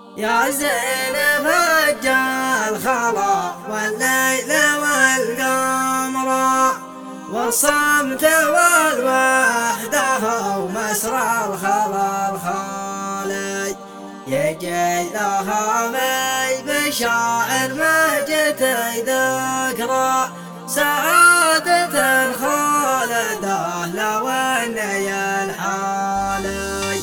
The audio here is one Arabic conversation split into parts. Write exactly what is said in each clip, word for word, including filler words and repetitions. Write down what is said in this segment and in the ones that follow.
يا زينب هجا الخلا والليل والقمر والصمت والوحدة ومسرى الخلا الخالي يجي لها في بشاعر مجد ذكرى سعادة خالدة لو اني الحالي.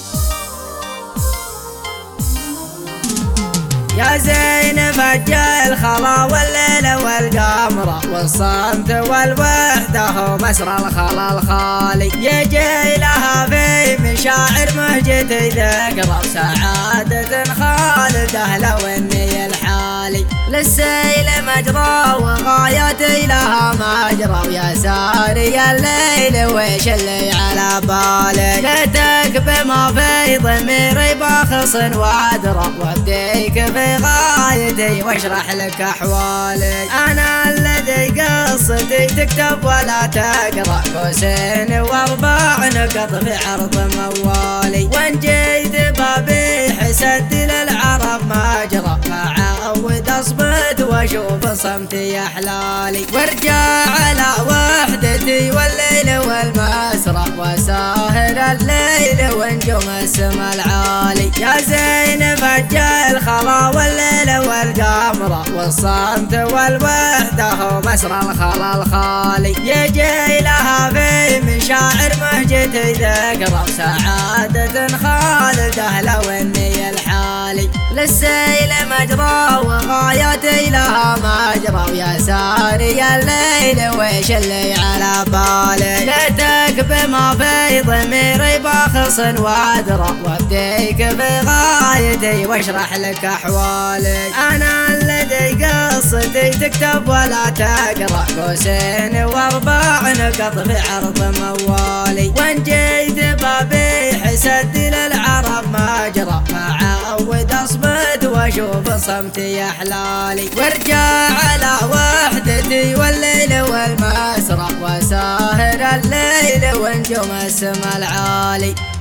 يا زينب هجا الخلا والليل والقمر والصمت والوحدة مسرى الخلا الخالي يجي لها في مشاعر مهجة ذكرى سعادة خالدة لو اني الحالي. للسيل مجرى وغايتي لها مجرى ويا ساري الليل ويش اللي على بالي ليتك بما في ضميري باخص وادرى وابديك في غايتي واشرح لك احوالي. انا الذي قصتي تكتب ولا تقرا قوسين واربع نقط في عرض موالي وان جيت بابي حسد للعرب مجرى فعود اصبت واشوف صمتي احلالي وارجع على وحدتي والليل والمسرى وساهر الليل ونجوم السما العالي. يا زينب هجا الخلا والليل والقمر والصمت والوحدة مسرى الخلا الخالي يجي لها في مشاعر مهجة ذكرى سعادة خالدة لو اني الحالي. للسيل مجرى وغايتي لها مجرى ويا ساري الليل ويش اللي على بالي ليتك بما في ضميري باخص وادرى وابديك في غايتي واشرح لك احوالي. انا الذي قصتي تكتب ولا تقرا قوسين واربع نقط في عرض موالي وان جيت بابي حسد للعرب مجرى فعود اصبت واشوف صمتي احلالي وارجع على وحدتي والليل والمسرى وساهر الليل ونجوم السما العالي.